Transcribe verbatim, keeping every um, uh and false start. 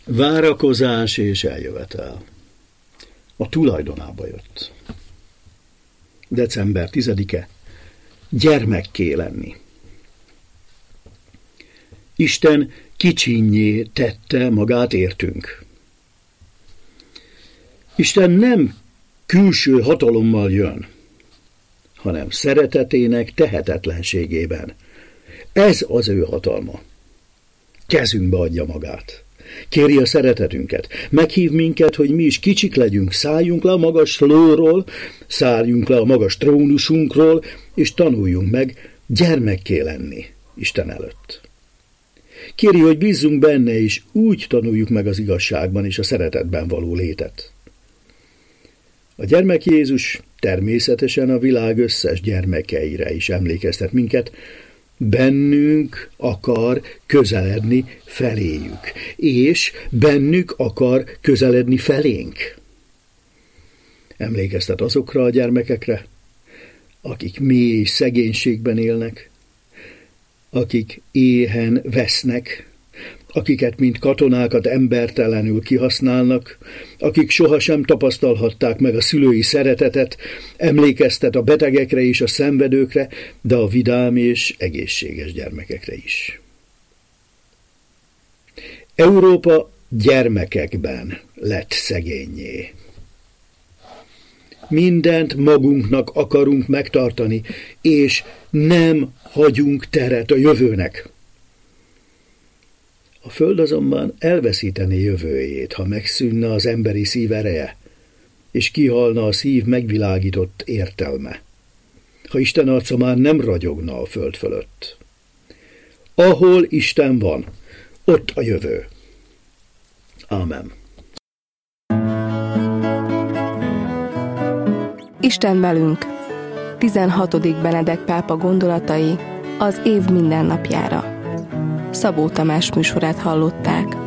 Várakozás és eljövetel. A tulajdonába jött. december tizedike. Gyermekké lenni. Isten kicsinnyé tette magát értünk. Isten nem külső hatalommal jön, hanem szeretetének tehetetlenségében. Ez az ő hatalma. Kezünkbe adja magát. Kéri a szeretetünket. Meghív minket, hogy mi is kicsik legyünk, szálljunk le a magas lóról, szálljunk le a magas trónusunkról, és tanuljunk meg gyermekké lenni Isten előtt. Kéri, hogy bízzunk benne, és úgy tanuljuk meg az igazságban és a szeretetben való létet. A gyermek Jézus természetesen a világ összes gyermekeire is emlékeztet minket, bennünk akar közeledni feléjük, és bennük akar közeledni felénk. Emlékeztet azokra a gyermekekre, akik mély szegénységben élnek, akik éhen vesznek, akiket, mint katonákat embertelenül kihasználnak, akik sohasem tapasztalhatták meg a szülői szeretetet, emlékeztet a betegekre és a szenvedőkre, de a vidám és egészséges gyermekekre is. Európa gyermekekben lett szegénnyé. Mindent magunknak akarunk megtartani, és nem hagyunk teret a jövőnek. A föld azonban elveszítené jövőjét, ha megszűnne az emberi szív ereje, és kihalna a szív megvilágított értelme, ha Isten arca már nem ragyogna a föld fölött. Ahol Isten van, ott a jövő. Ámen. Isten velünk. tizenhatodik Benedek pápa gondolatai az év mindennapjára. Szabó Tamás műsorát hallották.